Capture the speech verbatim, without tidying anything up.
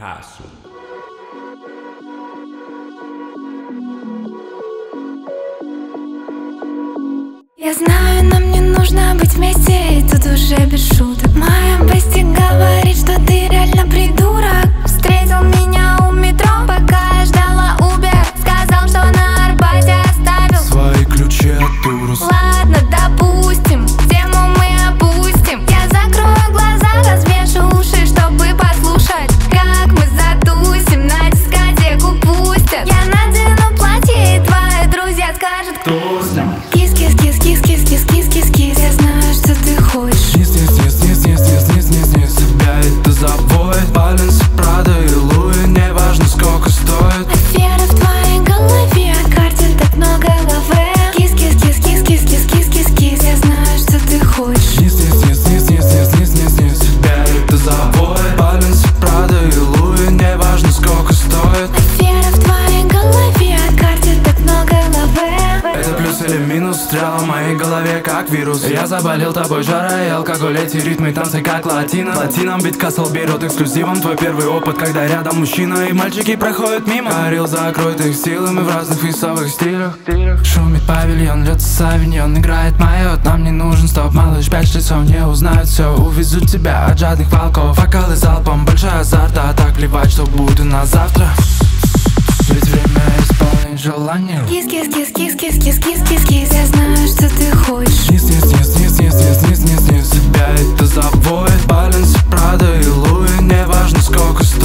Castle. Я знаю, нам не нужно быть вместе, и тут уже без шуток. Моя бести говорит, что ты реально придурок. Встретил меня у метро, пока я ждала Uber. Сказал, что на Арбате оставил свои ключи от Урус. Ладно, допустим, тему мы опустим. Я закрою глаза, развешу уши, чтобы послушать, как мы затусим, на дискотеку пустят. Я надену платье, и твои друзья скажут, кто с ним? Кис-кис-кис-кис-кис-кис-кис, я знаю, что ты хочешь. Низ, низ, низ, низ, низ, низ, низ, низ, низ. Тебя это заводит. Баленси, Прада и Луи, неважно сколько стоит. Афера в твоей голове, о карте так много лаве. Кис-кис-кис-кис-кис-кис-кис, я знаю, что ты хочешь. Низ, низ, низ, низ, низ, низ, низ, низ, низ. Тебя это заводит. Баленси, Прада и Луи, неважно сколько стоит. Афера в твоей голове, о карте так много лаве. Это плюс или минус, стрела в моей голове как вирус. Я заболел тобой, жара и алкоголь, эти ритмы, танцы как латино. Латином бит Castle берет эксклюзивом твой первый опыт, когда рядом мужчина и мальчики проходят мимо. Горил, закроет их силы, мы в разных весовых стилях. Шумит павильон, льется савиньон, играет майот. Нам не нужен стоп, малыш, пять шлицов не узнают все. Увезут тебя от жадных волков, вокалы залпом, большой азарт, а так плевать, что будет у нас завтра. Ведь время исполнить желание. Кис-кис-кис-кис-кис-кис-кис-кис, я знаю, что ты хочешь. Низ, низ, низ, низ, низ, низ, низ, низ, низ. Тебя это заводит. Баленси, Прада и Луи, неважно сколько стоит.